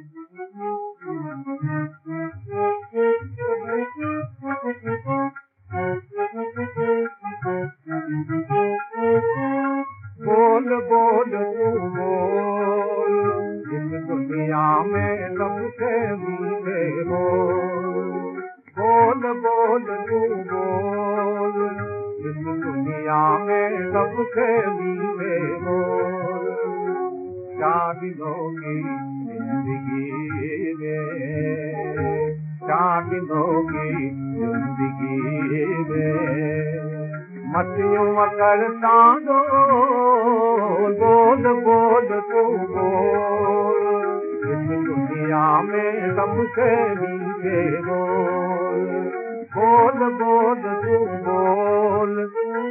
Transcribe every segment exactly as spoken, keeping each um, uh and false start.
बोल बोल तू बोल, इस दुनिया में सबसे मीठे बोल। बोल बोल तू बोल, इस दुनिया में सबसे मीठे बोल। चार दिनों की जिंदगी में, चार दिनों की जिंदगी में मत यूं करता डोल। बोल बोल तू बोल, इस दुनिया में सबसे मीठे बोल। बोल बोल तू बोल,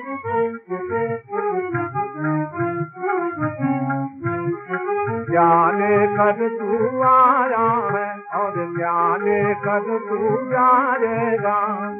क्या लेकर तू आया है और क्या लेकर तू जाएगा।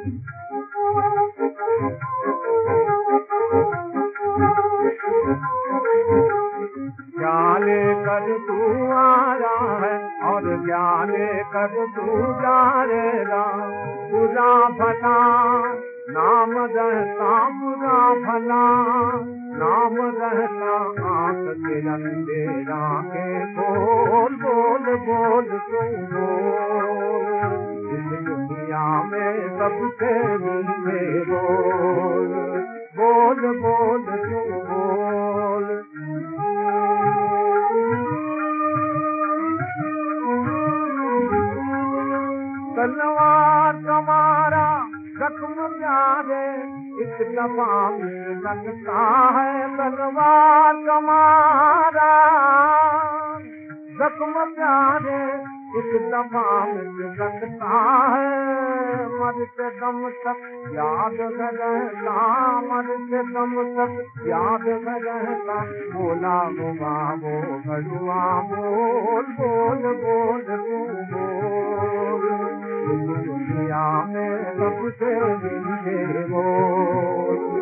क्या लेकर तू आया है और क्या लेकर तू जाएगा। बुरा भला नाम रहता, बुरा भला नाम रहता आंख के अंधेरा के। बोल बोल बोल तू बोल, इस दुनिया में सबसे मीठे बोल। बोल बोल तू बोल, तलवार तुम्हारा जख्म प्यारे एक दफा मिल सकता है। तलवार तुम्हारा जख्म प्यारे एक दफा मिल सकता है। मरते दम तक याद रहता, मरते दम तक याद रहता। बोला गुमा वो भगवा बोल। बोल बोल तू बोल, दुनिया में सबसे मीठे बोल।